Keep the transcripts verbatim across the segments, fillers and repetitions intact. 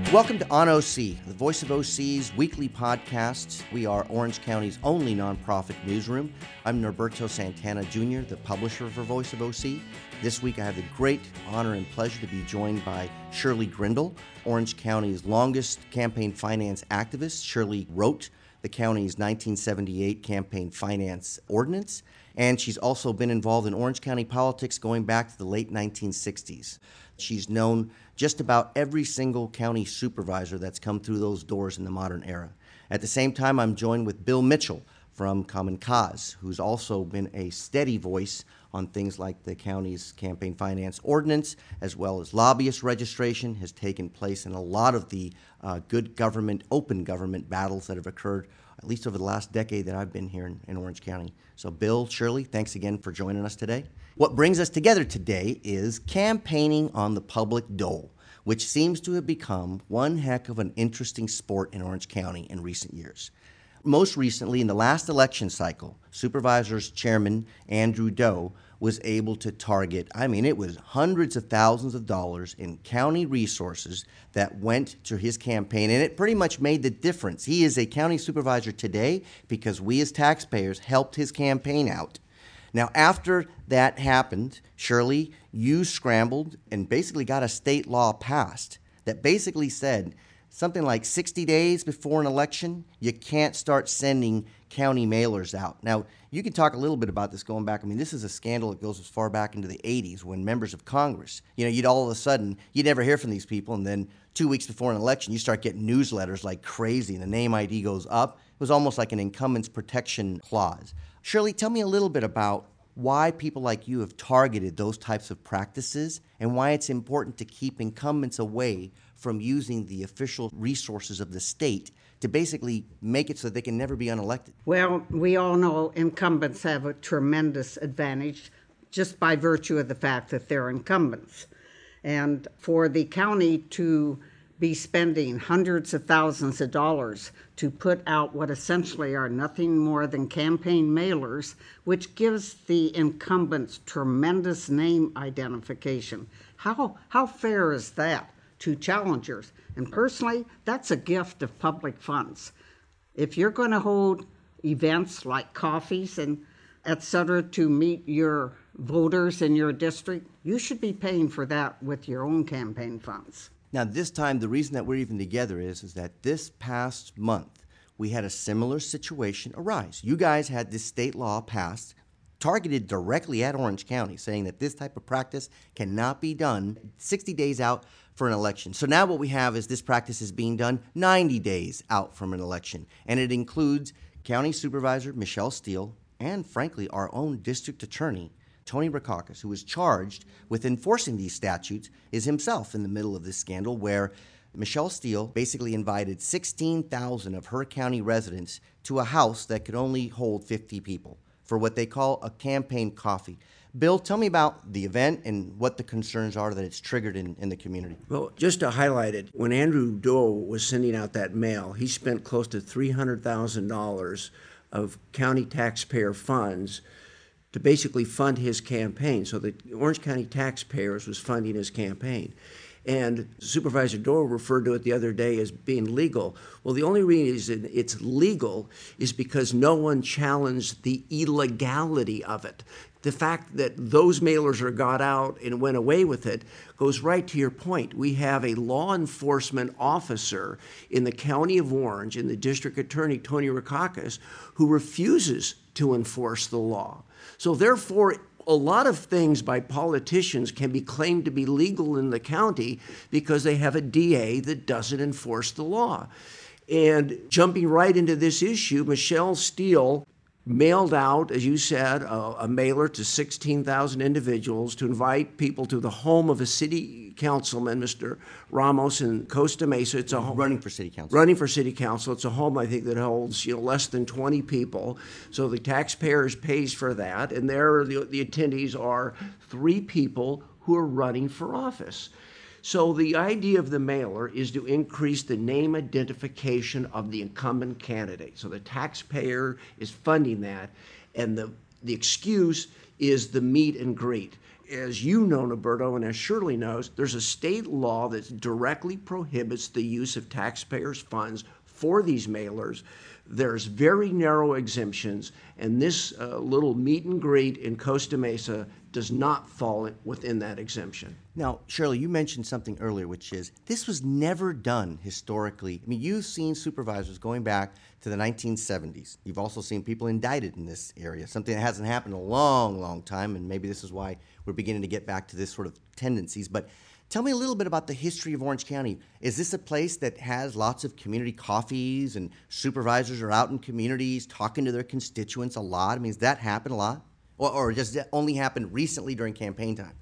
Welcome to On O C, the Voice of O C's weekly podcast. We are Orange County's only nonprofit newsroom. I'm Norberto Santana Junior, the publisher for Voice of O C. This week I have the great honor and pleasure to be joined by Shirley Grindle, Orange County's longest campaign finance activist. Shirley wrote the county's nineteen seventy-eight campaign finance ordinance, and she's also been involved in Orange County politics going back to the late nineteen sixties. She's known just about every single county supervisor that's come through those doors in the modern era. At the same time, I'm joined with Bill Mitchell from Common Cause, who's also been a steady voice on things like the county's campaign finance ordinance, as well as lobbyist registration has taken place in a lot of the uh, good government, open government battles that have occurred, at least over the last decade that I've been here in, in Orange County. So Bill, Shirley, thanks again for joining us today. What brings us together today is campaigning on the public dole, which seems to have become one heck of an interesting sport in Orange County in recent years. Most recently, in the last election cycle, Supervisors Chairman Andrew Doe was able to target, I mean, it was hundreds of thousands of dollars in county resources that went to his campaign, and it pretty much made the difference. He is a county supervisor today because we as taxpayers helped his campaign out. Now, after that happened, Shirley, you scrambled and basically got a state law passed that basically said something like sixty days before an election, you can't start sending county mailers out. Now, you can talk a little bit about this going back. I mean, this is a scandal that goes as far back into the eighties when members of Congress, you know, you'd all of a sudden, you'd never hear from these people, and then two weeks before an election, you start getting newsletters like crazy, and the name I D goes up. It was almost like an incumbents protection clause. Shirley, tell me a little bit about why people like you have targeted those types of practices and why it's important to keep incumbents away from using the official resources of the state to basically make it so they can never be unelected. Well, we all know incumbents have a tremendous advantage just by virtue of the fact that they're incumbents. And for the county to be spending hundreds of thousands of dollars to put out what essentially are nothing more than campaign mailers, which gives the incumbents tremendous name identification. How, how fair is that to challengers? And personally, that's a gift of public funds. If you're going to hold events like coffees and et cetera to meet your voters in your district, you should be paying for that with your own campaign funds. Now, this time, the reason that we're even together is, is that this past month, we had a similar situation arise. You guys had this state law passed, targeted directly at Orange County, saying that this type of practice cannot be done sixty days out for an election. So now what we have is this practice is being done ninety days out from an election, and it includes County Supervisor Michelle Steele and, frankly, our own district attorney, Tony Rackauckus, who was charged with enforcing these statutes, is himself in the middle of this scandal where Michelle Steele basically invited sixteen thousand of her county residents to a house that could only hold fifty people for what they call a campaign coffee. Bill, tell me about the event and what the concerns are that it's triggered in, in the community. Well, just to highlight it, when Andrew Doe was sending out that mail, he spent close to three hundred thousand dollars of county taxpayer funds to basically fund his campaign. So the Orange County taxpayers was funding his campaign. And Supervisor Doe referred to it the other day as being legal. Well, the only reason it's legal is because no one challenged the illegality of it. The fact that those mailers are got out and went away with it goes right to your point. We have a law enforcement officer in the County of Orange, in the district attorney, Tony Rackauckus, who refuses to enforce the law. So therefore, a lot of things by politicians can be claimed to be legal in the county because they have a D A that doesn't enforce the law. And jumping right into this issue, Michelle Steele mailed out, as you said, a, a mailer to sixteen thousand individuals to invite people to the home of a city councilman, Mister Ramos in Costa Mesa. It's a home, running for city council. Running for city council. It's a home, I think, that holds you know less than twenty people. So the taxpayers pays for that, and there the, the attendees are three people who are running for office. So the idea of the mailer is to increase the name identification of the incumbent candidate. So the taxpayer is funding that, and the, the excuse is the meet and greet. as you know, Roberto, and as Shirley knows, there's a state law that directly prohibits the use of taxpayers' funds for these mailers. There's very narrow exemptions, and this uh, little meet and greet in Costa Mesa does not fall within that exemption. Now, Shirley, you mentioned something earlier, which is this was never done historically. I mean, you've seen supervisors going back to the nineteen seventies. You've also seen people indicted in this area, something that hasn't happened in a long, long time, and maybe this is why we're beginning to get back to this sort of tendencies. But tell me a little bit about the history of Orange County. Is this a place that has lots of community coffees and supervisors are out in communities talking to their constituents a lot? I mean, does that happen a lot? Or, or does that only happen recently during campaign time?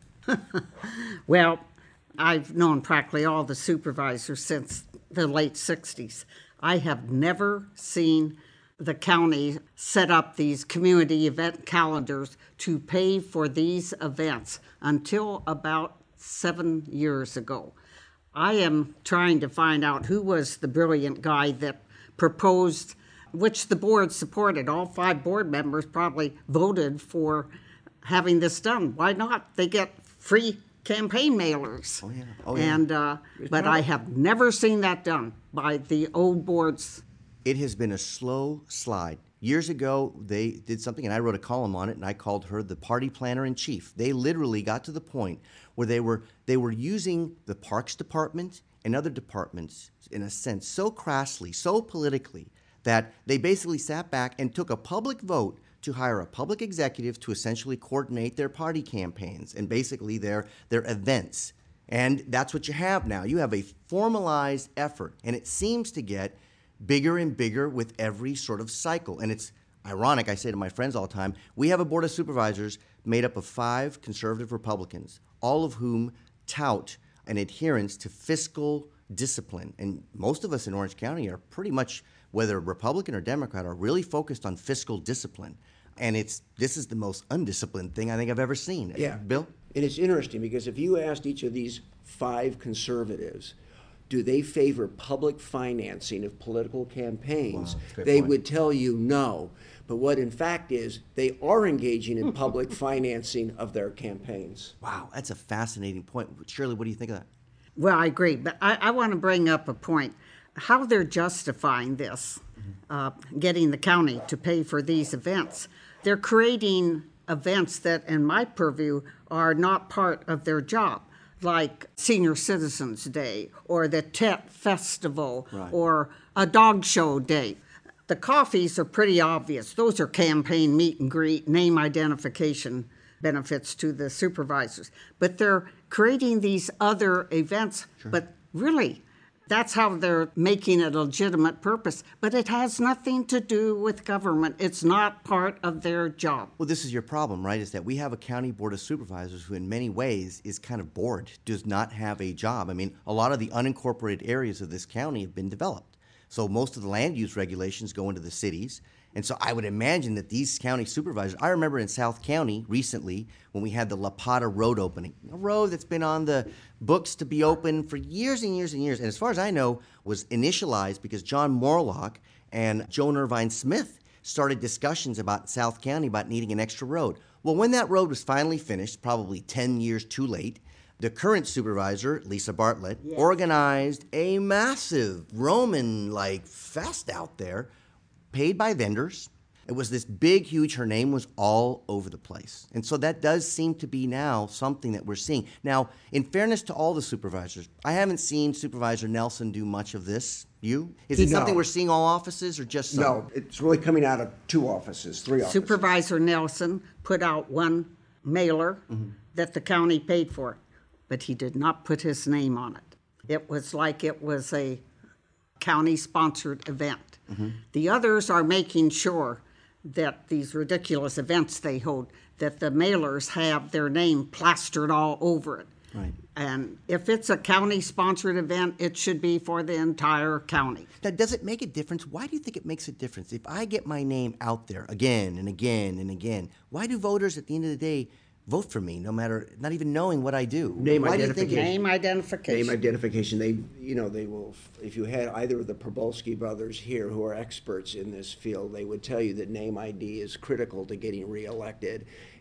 Well, I've known practically all the supervisors since the late sixties. I have never seen the county set up these community event calendars to pay for these events until about seven years ago. I am trying to find out who was the brilliant guy that proposed, which the board supported. All five board members probably voted for having this done. Why not? They get free campaign mailers. Oh, yeah. Oh, yeah. And, uh, but I have never seen that done by the old boards. It has been a slow slide. Years ago, they did something, and I wrote a column on it, and I called her the party planner in chief. They literally got to the point where they were they were using the Parks Department and other departments, in a sense, so crassly, so politically, that they basically sat back and took a public vote to hire a public executive to essentially coordinate their party campaigns and basically their their events. And that's what you have now. You have a formalized effort, and it seems to get bigger and bigger with every sort of cycle. And it's ironic, I say to my friends all the time, we have a board of supervisors made up of five conservative Republicans, all of whom tout an adherence to fiscal discipline. And most of us in Orange County are pretty much, whether Republican or Democrat, are really focused on fiscal discipline. And it's this is the most undisciplined thing I think I've ever seen. Yeah. Bill? And it's interesting because if you asked each of these five conservatives, do they favor public financing of political campaigns? Wow, they point. would tell you no. But what in fact is they are engaging in public financing of their campaigns. Wow, that's a fascinating point. Shirley, what do you think of that? Well, I agree, but I, I want to bring up a point. How they're justifying this, uh, getting the county to pay for these events. They're creating events that, in my purview, are not part of their job, like Senior Citizens Day or the Tet Festival Right. or a dog show day. The coffees are pretty obvious. Those are campaign meet and greet, name identification benefits to the supervisors. But they're creating these other events, Sure. but really, that's how they're making it a legitimate purpose. But it has nothing to do with government. It's not part of their job. Well, this is your problem, right? Is that we have a county board of supervisors who, in many ways, is kind of bored, does not have a job. I mean, a lot of the unincorporated areas of this county have been developed. So most of the land use regulations go into the cities. And so I would imagine that these county supervisors, I remember in South County recently when we had the La Pata Road opening, a road that's been on the books to be open for years and years and years. And as far as I know, was initialized because John Morlock and Joan Irvine Smith started discussions about South County about needing an extra road. Well, when that road was finally finished, probably ten years too late, the current supervisor, Lisa Bartlett, Yes. organized a massive Roman-like fest out there, paid by vendors. It was this big, huge, her name was all over the place. And so that does seem to be now something that we're seeing. Now, in fairness to all the supervisors, I haven't seen Supervisor Nelson do much of this. You? Is it No. something we're seeing all offices or just some? No, it's really coming out of two offices, three offices. Supervisor Nelson put out one mailer that the county paid for, but he did not put his name on it. It was like it was a county-sponsored event. The others are making sure that these ridiculous events they hold, that the mailers have their name plastered all over it. Right. And if it's a county-sponsored event, it should be for the entire county. Now, does it make a difference? Why do you think it makes a difference? If I get my name out there again and again and again, why do voters at the end of the day vote for me, no matter, not even knowing what I do? Name Why do you think it- Name identification. Name identification. They, you know, they will. If you had either of the Probolsky brothers here, who are experts in this field, they would tell you that name I D is critical to getting reelected.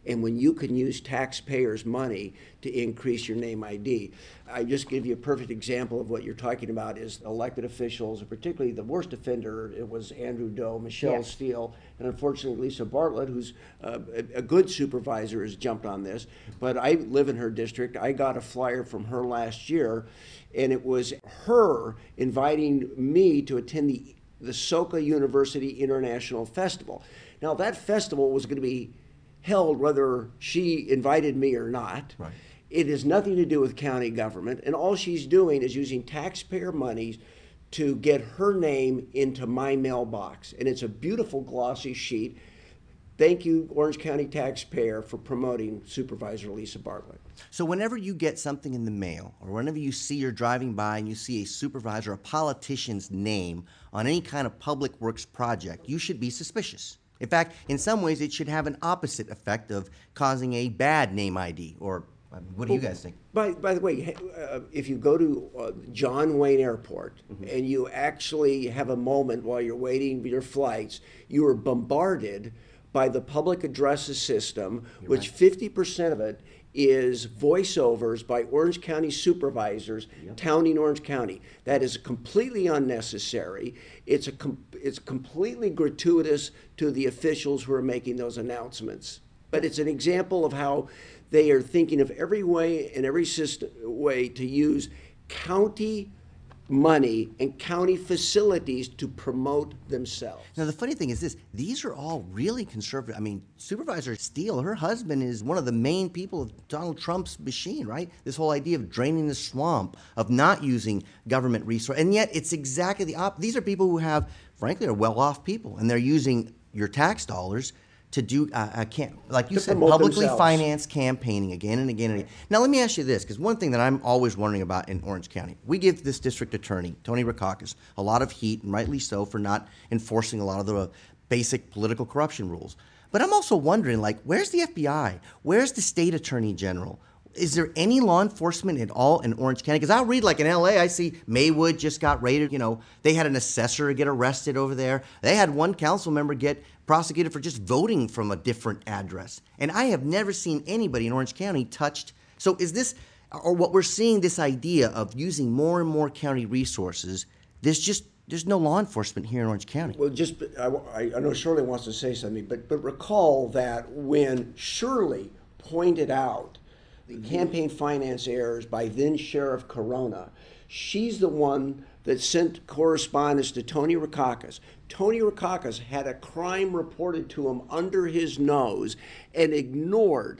And when you can use taxpayers' money to increase your name I D, I just give you a perfect example of what you're talking about is elected officials, and particularly the worst offender, it was Andrew Doe, Michelle Yes. Steele, and unfortunately Lisa Bartlett, who's uh, a, a good supervisor, has jumped on this. But I live in her district. I got a flyer from her last year, and it was her inviting me to attend the, the Soka University International Festival. Now, that festival was going to be held whether she invited me or not. Right. It has nothing to do with county government, and all she's doing is using taxpayer money to get her name into my mailbox. And it's a beautiful glossy sheet. Thank you, Orange County taxpayer, for promoting Supervisor Lisa Bartlett. So whenever you get something in the mail, or whenever you see you're driving by and you see a supervisor, a politician's name on any kind of public works project, you should be suspicious. In fact, in some ways, it should have an opposite effect of causing a bad name I D. Or I mean, what do you guys think? By, by the way, uh, if you go to uh, John Wayne Airport mm-hmm. and you actually have a moment while you're waiting for your flights, you are bombarded by the public addresses system, you're which right. fifty percent of it is voiceovers by Orange County supervisors yep. touting Orange County. That is completely unnecessary. It's a com- it's completely gratuitous to the officials who are making those announcements. But it's an example of how they are thinking of every way and every system way to use county money and county facilities to promote themselves. Now, the funny thing is this, these are all really conservative. I mean, Supervisor Steele, her husband is one of the main people of Donald Trump's machine, right? This whole idea of draining the swamp, of not using government resources. And yet it's exactly the opposite. These are people who have, frankly, are well-off people, and they're using your tax dollars to do, uh, uh, can't, like you to said, promote publicly themselves. financed campaigning again and again and again. Now, let me ask you this, because one thing that I'm always wondering about in Orange County, we give this district attorney, Tony Rackauckas, a lot of heat, and rightly so, for not enforcing a lot of the basic political corruption rules. But I'm also wondering, like, where's the F B I? Where's the state attorney general? Is there any law enforcement at all in Orange County? Because I'll read, like in L A, I see Maywood just got raided. You know, they had an assessor get arrested over there. They had one council member get prosecuted for just voting from a different address. And I have never seen anybody in Orange County touched. So is this, or what we're seeing, this idea of using more and more county resources, there's just, there's no law enforcement here in Orange County. Well, just, I, I know Shirley wants to say something, but, but recall that when Shirley pointed out the campaign finance errors by then Sheriff Corona, she's the one that sent correspondence to Tony Rackauckas. Tony Rackauckas had a crime reported to him under his nose and ignored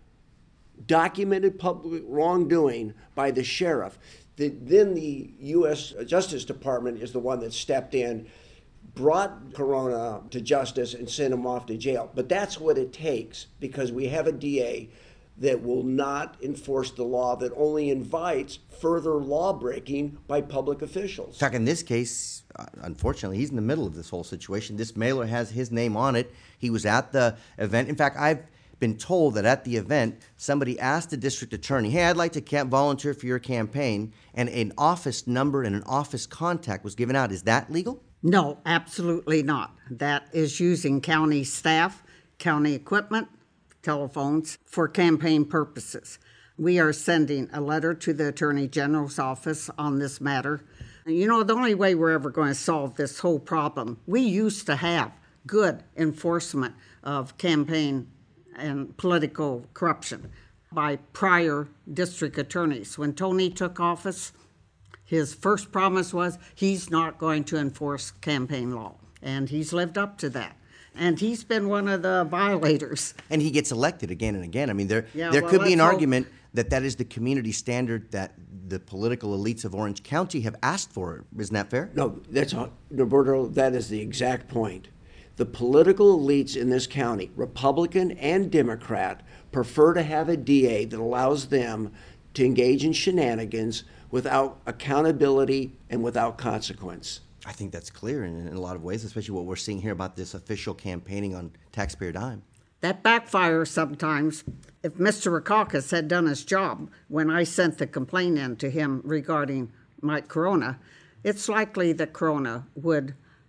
documented public wrongdoing by the sheriff. The, then the U S Justice Department is the one that stepped in, brought Corona to justice, and sent him off to jail. But that's what it takes, because we have a D A that will not enforce the law, that only invites further law breaking by public officials. In fact, in this case, uh, unfortunately, he's in the middle of this whole situation. This mailer has his name on it. He was at the event. In fact, I've been told that at the event, somebody asked the district attorney, hey, I'd like to camp volunteer for your campaign, and an office number and an office contact was given out. Is that legal? No, absolutely not. That is using county staff, county equipment, telephones for campaign purposes. We are sending a letter to the Attorney General's office on this matter. You know, the only way we're ever going to solve this whole problem, we used to have good enforcement of campaign and political corruption by prior district attorneys. When Tony took office, his first promise was he's not going to enforce campaign law, and he's lived up to that. And he's been one of the violators. And he gets elected again and again. I mean, there Yeah, there well, could be an let's hope- argument that that is the community standard that the political elites of Orange County have asked for. Isn't that fair? No, that's all, Roberto, that is the exact point. The political elites in this county, Republican and Democrat, prefer to have a D A that allows them to engage in shenanigans without accountability and without consequence. I think that's clear in, in a lot of ways, especially what we're seeing here about this official campaigning on taxpayer dime. That backfires sometimes. If Mister Rackauckas had done his job when I sent the complaint in to him regarding Mike Corona, it's likely that Corona would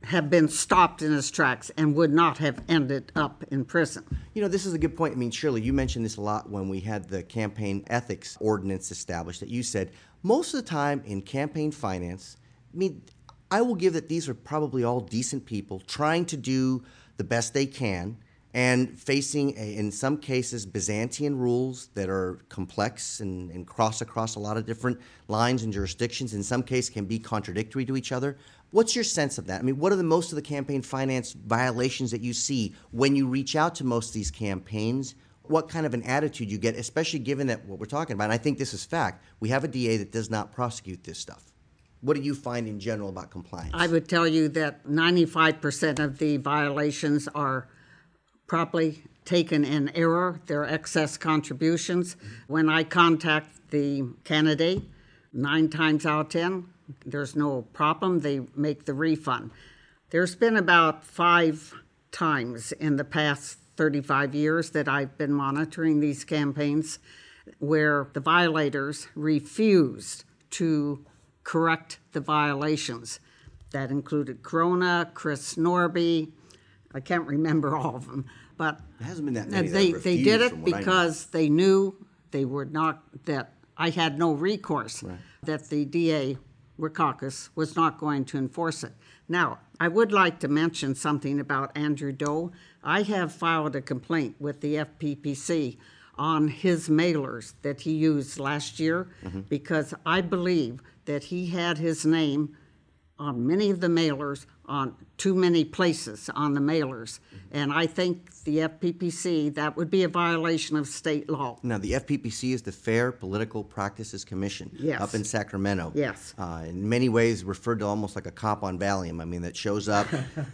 have been stopped in his tracks and would not have ended up in prison. You know, this is a good point. I mean, Shirley, you mentioned this a lot when we had the campaign ethics ordinance established, that you said most of the time in campaign finance, I mean, I will give that these are probably all decent people trying to do the best they can and facing, a, in some cases, Byzantine rules that are complex and, and cross across a lot of different lines and jurisdictions. In some cases can be contradictory to each other. What's your sense of that? I mean, what are the most of the campaign finance violations that you see when you reach out to most of these campaigns? What kind of an attitude you get, especially given that what we're talking about, and I think this is fact, we have a D A that does not prosecute this stuff. What do you find in general about compliance? I would tell you that ninety-five percent of the violations are probably taken in error. They're excess contributions. When I contact the candidate, nine times out of ten, there's no problem. They make the refund. There's been about five times in the past thirty-five years that I've been monitoring these campaigns where the violators refused to correct the violations. That included Corona, Chris Norby. I can't remember all of them, but it hasn't been that many. They that they did it because they knew they were not that I had no recourse, right. That the D A Rackauckas was not going to enforce it. Now, I would like to mention something about Andrew Doe. I have filed a complaint with the F P P C on his mailers that he used last year, mm-hmm. because I believe that he had his name on many of the mailers, on too many places on the mailers. Mm-hmm. And I think the F P P C, that would be a violation of state law. Now, the F P P C is the Fair Political Practices Commission, yes. up in Sacramento. Yes. Uh, in many ways referred to almost like a cop on Valium. I mean, that shows up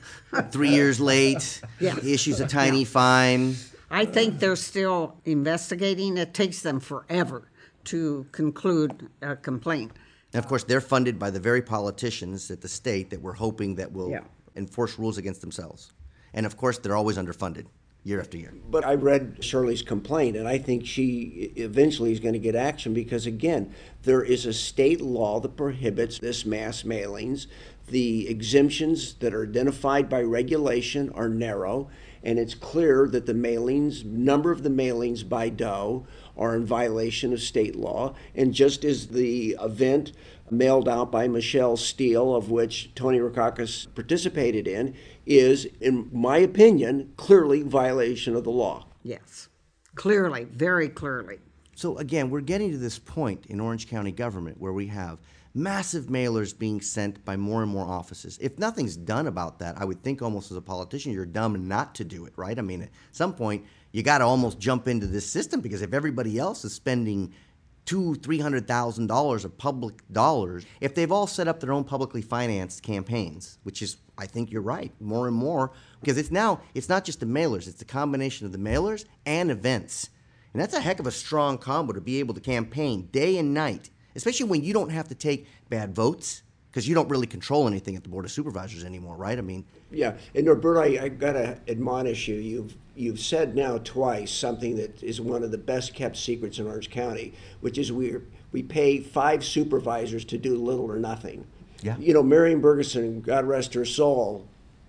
three years late, yes. issues a tiny yeah. fine. I think they're still investigating. It takes them forever to conclude a complaint. And of course, they're funded by the very politicians at the state that we're hoping that will yeah. enforce rules against themselves. And of course, they're always underfunded year after year. But I read Shirley's complaint, and I think she eventually is going to get action because, again, there is a state law that prohibits this mass mailings. The exemptions that are identified by regulation are narrow, and it's clear that the mailings, number of the mailings by Doe are in violation of state law. And just as the event mailed out by Michelle Steele, of which Tony Rackauckas participated in, is, in my opinion, clearly violation of the law. Yes, clearly, very clearly. So again, we're getting to this point in Orange County government where we have massive mailers being sent by more and more offices. If nothing's done about that, I would think almost as a politician, you're dumb not to do it, right? I mean, at some point, you got to almost jump into this system, because if everybody else is spending two, three hundred thousand dollars of public dollars, if they've all set up their own publicly financed campaigns, which is, I think you're right, more and more, because it's now it's not just the mailers, it's the combination of the mailers and events, and that's a heck of a strong combo to be able to campaign day and night, especially when you don't have to take bad votes, because you don't really control anything at the Board of Supervisors anymore, right? I mean, yeah. And Roberto, I, I got to admonish you. You've you've said now twice something that is one of the best kept secrets in Orange County, which is we we pay five supervisors to do little or nothing. Yeah. You know, Marion Bergeson, God rest her soul,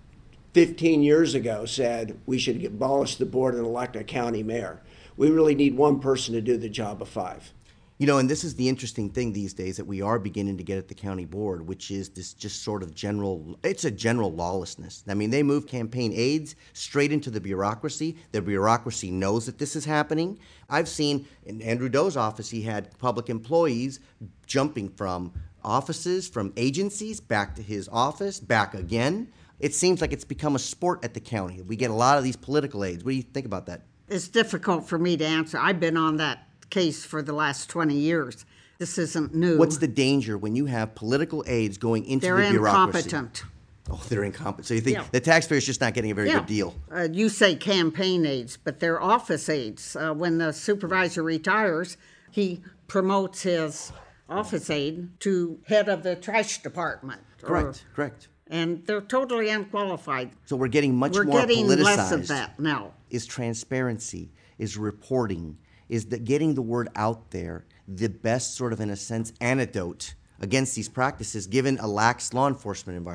fifteen years ago said we should abolish the board and elect a county mayor. We really need one person to do the job of five. You know, and this is the interesting thing these days that we are beginning to get at the county board, which is this just sort of general, it's a general lawlessness. I mean, they move campaign aides straight into the bureaucracy. The bureaucracy knows that this is happening. I've seen in Andrew Doe's office, he had public employees jumping from offices, from agencies, back to his office, back again. It seems like it's become a sport at the county. We get a lot of these political aides. What do you think about that? It's difficult for me to answer. I've been on that case for the last twenty years. This isn't new. What's the danger when you have political aides going into They're the bureaucracy? They're incompetent. Oh, they're incompetent. So you think yeah. the taxpayer's just not getting a very yeah. good deal? Uh, you say campaign aides, but they're office aides. Uh, when the supervisor retires, he promotes his office aide to head of the trash department. Correct, or, correct. And they're totally unqualified. So we're getting much we're more getting politicized. less of that now. Is transparency, is reporting, is that getting the word out there the best sort of, in a sense, antidote against these practices given a lax law enforcement environment?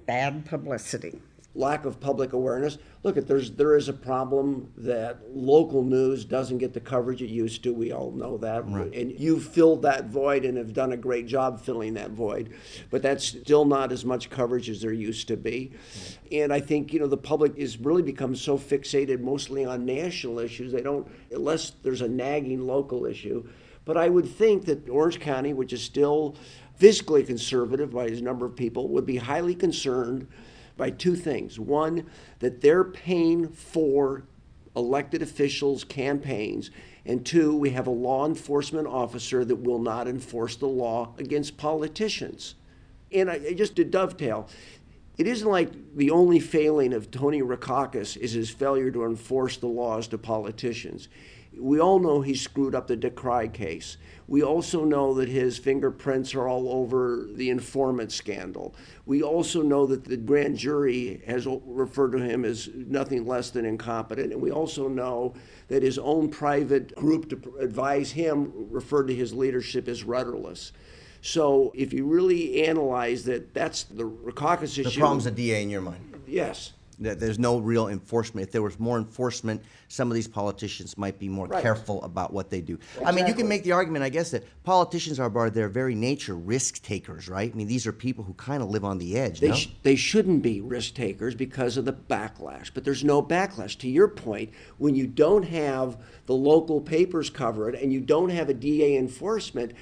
Bad publicity. Lack of public awareness. Look, if there's there is a problem that local news doesn't get the coverage it used to. We all know that, right. And you've filled that void and have done a great job filling that void. But that's still not as much coverage as there used to be. And I think you know the public is really become so fixated mostly on national issues. They don't, unless there's a nagging local issue. But I would think that Orange County, which is still fiscally conservative by a number of people, would be highly concerned by two things. One, that they're paying for elected officials' campaigns. And two, we have a law enforcement officer that will not enforce the law against politicians. And I, just to dovetail, it isn't like the only failing of Tony Rackauckus is his failure to enforce the laws to politicians. We all know he screwed up the Decry case. We also know that his fingerprints are all over the informant scandal. We also know that the grand jury has referred to him as nothing less than incompetent. And we also know that his own private group to advise him referred to his leadership as rudderless. So if you really analyze that, that's the Rackauckus issue. The problem's the D A in your mind. Yes. That there's no real enforcement. If there was more enforcement, some of these politicians might be more right. careful about what they do. Exactly. I mean, you can make the argument, I guess, that politicians are by their very nature risk takers, right? I mean, these are people who kind of live on the edge, they no? sh- they shouldn't be risk takers because of the backlash, but there's no backlash. To your point, when you don't have the local papers cover it and you don't have a D A enforcement,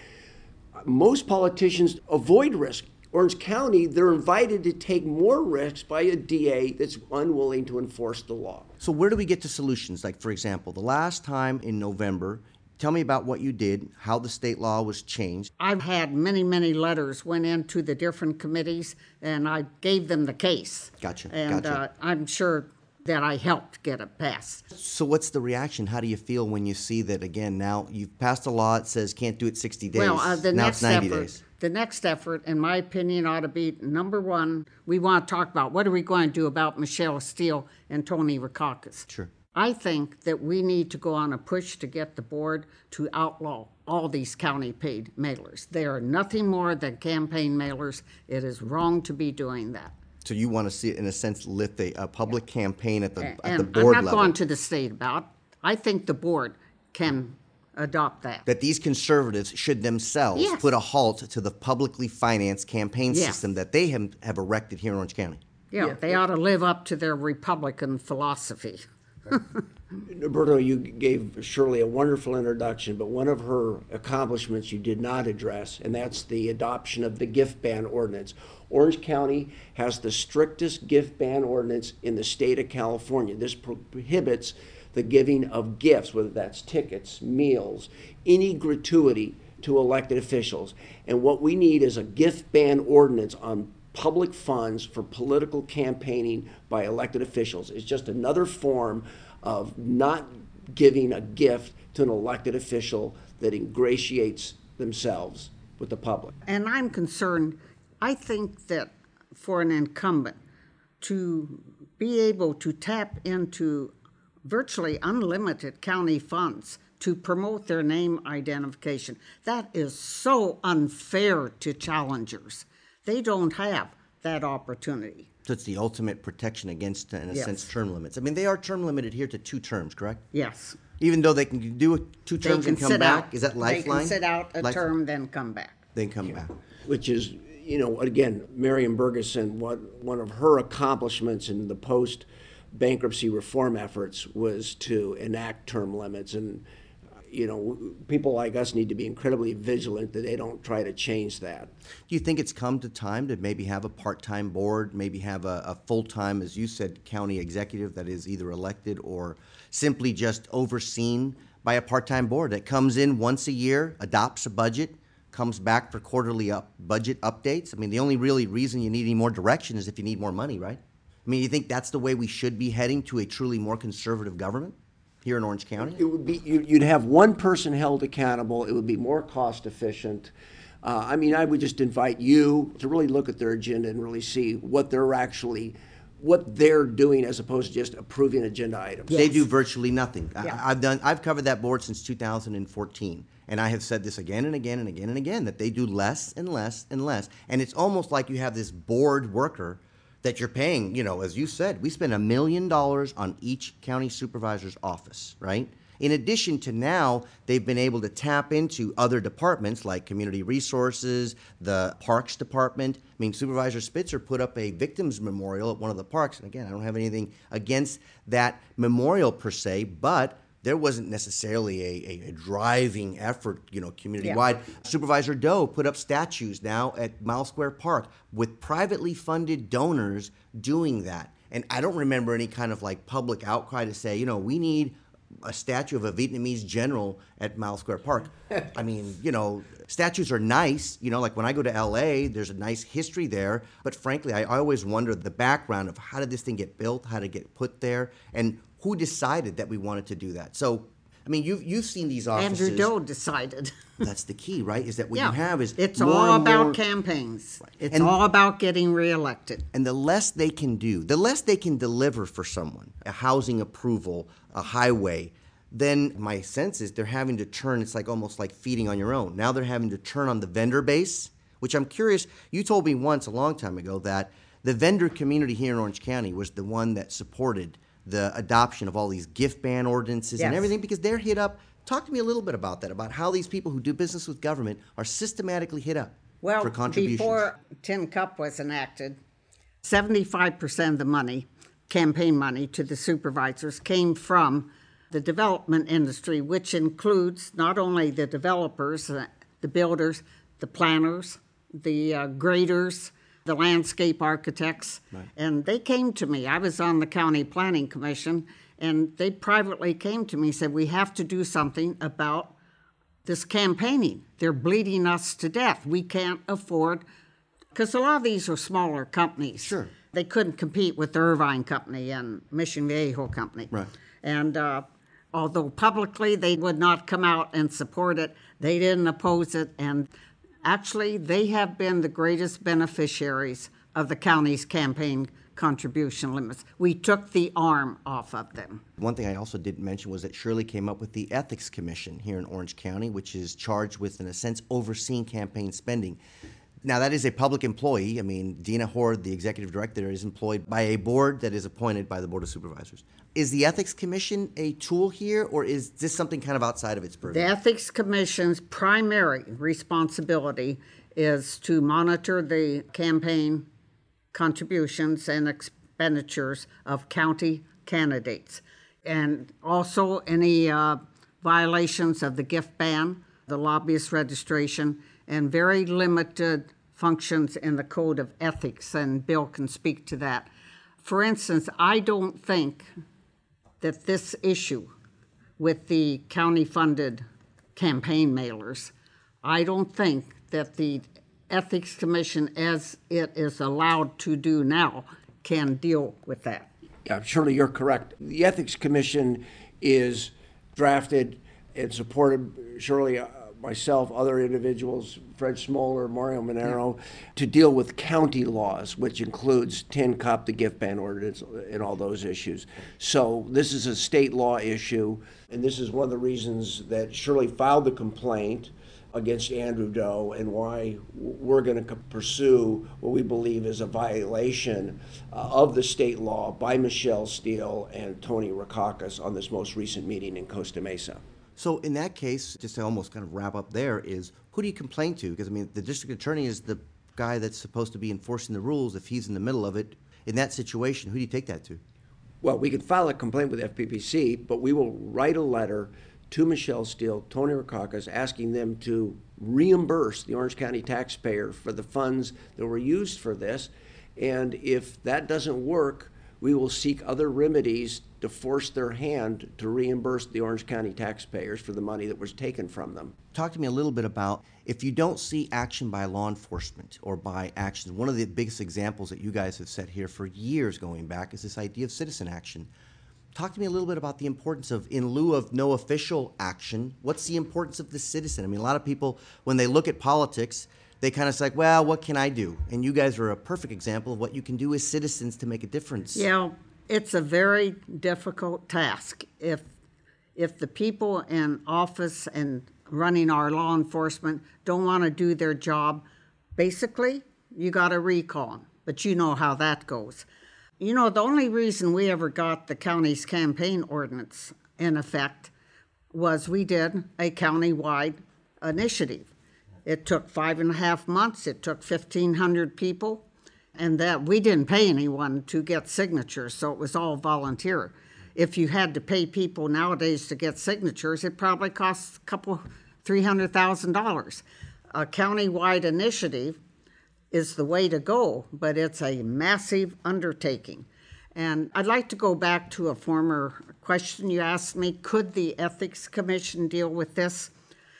most politicians avoid risk. Orange County, they're invited to take more risks by a D A that's unwilling to enforce the law. So where do we get to solutions? Like, for example, the last time in November, tell me about what you did, how the state law was changed. I've had many, many letters went into the different committees, and I gave them the case. Gotcha, And gotcha. Uh, I'm sure that I helped get it passed. So what's the reaction? How do you feel when you see that, again, now you've passed a law that says can't do it sixty days, Well, uh, the now next it's ninety effort, days. The next effort, in my opinion, ought to be, number one, we want to talk about what are we going to do about Michelle Steele and Tony Rackauckus. Sure. I think that we need to go on a push to get the board to outlaw all these county-paid mailers. They are nothing more than campaign mailers. It is wrong to be doing that. So you want to see it, in a sense, lift a, a public yeah. campaign at the, and, at the and board I'm not level. going to the state about it. I think the board can adopt that. That these conservatives should themselves yes. put a halt to the publicly financed campaign yes. system that they have, have erected here in Orange County. Yeah, Yeah. they ought to live up to their Republican philosophy. Norberto, you gave Shirley a wonderful introduction, but one of her accomplishments you did not address, and that's the adoption of the gift ban ordinance. Orange County has the strictest gift ban ordinance in the state of California. This prohibits the giving of gifts, whether that's tickets, meals, any gratuity to elected officials. And what we need is a gift ban ordinance on public funds for political campaigning by elected officials. It's just another form of not giving a gift to an elected official that ingratiates themselves with the public. And I'm concerned, I think that for an incumbent to be able to tap into virtually unlimited county funds to promote their name identification, that is so unfair to challengers. They don't have that opportunity. So it's the ultimate protection against, in a Yes. sense, term limits. I mean, they are term limited here to two terms, correct? Yes. Even though they can do it two They terms can and come sit back? out. Is that lifeline? They can sit out a Life- term, then come back. Then come back. Which is, you know, again, Marion Bergeson, what one of her accomplishments in the post bankruptcy reform efforts was to enact term limits. And, you know, people like us need to be incredibly vigilant that they don't try to change that. Do you think it's come to time to maybe have a part-time board, maybe have a, a full-time, as you said, county executive that is either elected or simply just overseen by a part-time board that comes in once a year, adopts a budget, comes back for quarterly up budget updates? I mean, the only really reason you need any more direction is if you need more money, right? I mean, you think that's the way we should be heading to a truly more conservative government here in Orange County? It would be, you- you'd have one person held accountable. It would be more cost efficient. Uh, I mean, I would just invite you to really look at their agenda and really see what they're actually, what they're doing as opposed to just approving agenda items. They do virtually nothing. Yeah. I, I've done. I've covered that board since two thousand fourteen, and I have said this again and again and again and again that they do less and less and less. And it's almost like you have this board worker that you're paying, you know, as you said, we spend a million dollars on each county supervisor's office, right? In addition to now, they've been able to tap into other departments like community resources, the parks department. I mean, Supervisor Spitzer put up a victims memorial at one of the parks. And again, I don't have anything against that memorial per se, but there wasn't necessarily a, a, a driving effort, you know, community-wide. Yeah. Supervisor Doe put up statues now at Mile Square Park with privately funded donors doing that. And I don't remember any kind of like public outcry to say, you know, we need a statue of a Vietnamese general at Mile Square Park. I mean, you know, statues are nice. You know, like when I go to L A, there's a nice history there. But frankly, I, I always wonder the background of how did this thing get built, how did it get put there, and who decided that we wanted to do that? So, I mean, you've, you've seen these offices. Andrew Doe decided. That's the key, right? Is that what yeah. you have is It's more all and about more, campaigns. Right. It's and, all about getting reelected. And the less they can do, the less they can deliver for someone, a housing approval, a highway, then my sense is they're having to turn, it's like almost like feeding on your own. Now they're having to turn on the vendor base, which I'm curious, you told me once a long time ago that the vendor community here in Orange County was the one that supported the adoption of all these gift ban ordinances yes. and everything, because they're hit up. Talk to me a little bit about that, about how these people who do business with government are systematically hit up well, for contributions. Before Tin Cup was enacted, seventy-five percent of the money, campaign money to the supervisors, came from the development industry, which includes not only the developers, uh, the builders, the planners, the uh, graders, the landscape architects, right. and they came to me. I was on the County Planning Commission, and they privately came to me and said, we have to do something about this campaigning. They're bleeding us to death. We can't afford, because a lot of these are smaller companies. Sure. They couldn't compete with the Irvine Company and Mission Viejo Company. Right. And uh, although publicly they would not come out and support it, they didn't oppose it, and actually, they have been the greatest beneficiaries of the county's campaign contribution limits. We took the arm off of them. One thing I also didn't mention was that Shirley came up with the Ethics Commission here in Orange County, which is charged with, in a sense, overseeing campaign spending. Now, that is a public employee. I mean, Dina Horde, the executive director, is employed by a board that is appointed by the Board of Supervisors. Is the Ethics Commission a tool here, or is this something kind of outside of its purview? The Ethics Commission's primary responsibility is to monitor the campaign contributions and expenditures of county candidates, and also any uh, violations of the gift ban, the lobbyist registration, and very limited functions in the Code of Ethics, and Bill can speak to that. For instance, I don't think that this issue with the county-funded campaign mailers, I don't think that the Ethics Commission, as it is allowed to do now, can deal with that. Yeah, surely you're correct. The Ethics Commission is drafted and supported, surely uh, myself, other individuals, Fred Smoller, Mario Monero, yeah. to deal with county laws, which includes Tin Cup, the gift ban ordinance, and all those issues. So this is a state law issue, and this is one of the reasons that Shirley filed the complaint against Andrew Doe, and why we're going to pursue what we believe is a violation uh, of the state law by Michelle Steele and Tony Rakakis on this most recent meeting in Costa Mesa. So in that case, just to almost kind of wrap up there, is who do you complain to? Because, I mean, the district attorney is the guy that's supposed to be enforcing the rules. If he's in the middle of it, in that situation, who do you take that to? Well, we can file a complaint with F P P C, but we will write a letter to Michelle Steele, Tony Rakakis, asking them to reimburse the Orange County taxpayer for the funds that were used for this. And if that doesn't work, we will seek other remedies to force their hand to reimburse the Orange County taxpayers for the money that was taken from them. Talk to me a little bit about if you don't see action by law enforcement or by actions. One of the biggest examples that you guys have set here for years going back is this idea of citizen action. Talk to me a little bit about the importance of, in lieu of no official action, what's the importance of the citizen? I mean, a lot of people, when they look at politics, they kind of say, well, what can I do? And you guys are a perfect example of what you can do as citizens to make a difference. Yeah, it's a very difficult task. If if the people in office and running our law enforcement don't want to do their job, basically, you got to recall them. but you know how that goes. You know, the only reason we ever got the county's campaign ordinance in effect was we did a county-wide initiative. It took five and a half months. It took fifteen hundred people, and that we didn't pay anyone to get signatures, so it was all volunteer. If you had to pay people nowadays to get signatures, it probably costs a couple, three hundred thousand dollars. A county-wide initiative is the way to go, but it's a massive undertaking. And I'd like to go back to a former question you asked me. Could the Ethics Commission deal with this?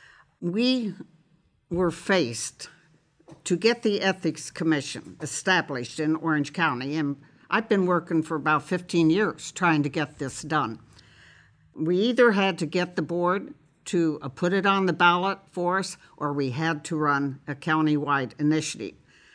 We were faced to get the Ethics Commission established in Orange County, and I've been working for about fifteen years trying to get this done. We either had to get the board to uh, put it on the ballot for us, or we had to run a county-wide initiative.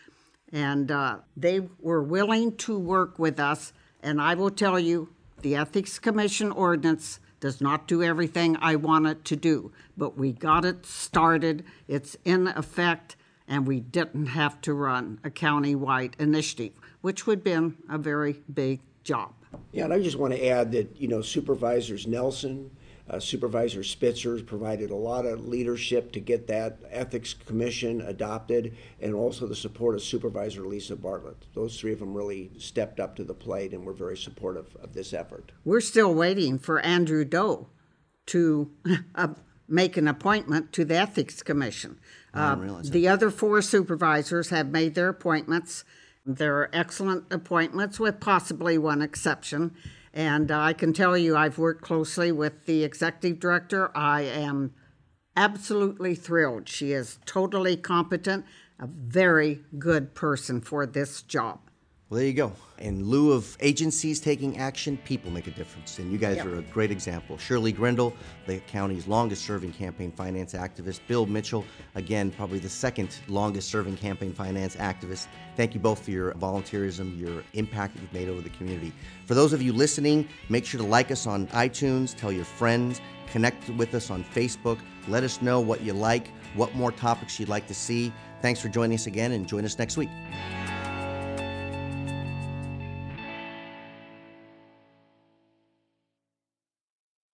And uh, they were willing to work with us, and I will tell you, the Ethics Commission ordinance does not do everything I want it to do, but we got it started, it's in effect, and we didn't have to run a county-wide initiative, which would have been a very big job. Yeah, and I just want to add that, you know, Supervisors Nelson, uh, Supervisor Spitzer provided a lot of leadership to get that Ethics Commission adopted, and also the support of Supervisor Lisa Bartlett. Those three of them really stepped up to the plate and were very supportive of this effort. We're still waiting for Andrew Doe to uh, make an appointment to the Ethics Commission. Uh, the other four supervisors have made their appointments. They're excellent appointments with possibly one exception. And uh, I can tell you I've worked closely with the executive director. I am absolutely thrilled. She is totally competent, a very good person for this job. Well, there you go. In lieu of agencies taking action, people make a difference. And you guys Yep. are a great example. Shirley Grindle, the county's longest-serving campaign finance activist. Bill Mitchell, again, probably the second longest-serving campaign finance activist. Thank you both for your volunteerism, your impact that you've made over the community. For those of you listening, make sure to like us on iTunes, tell your friends, connect with us on Facebook. Let us know what you like, what more topics you'd like to see. Thanks for joining us again, and join us next week.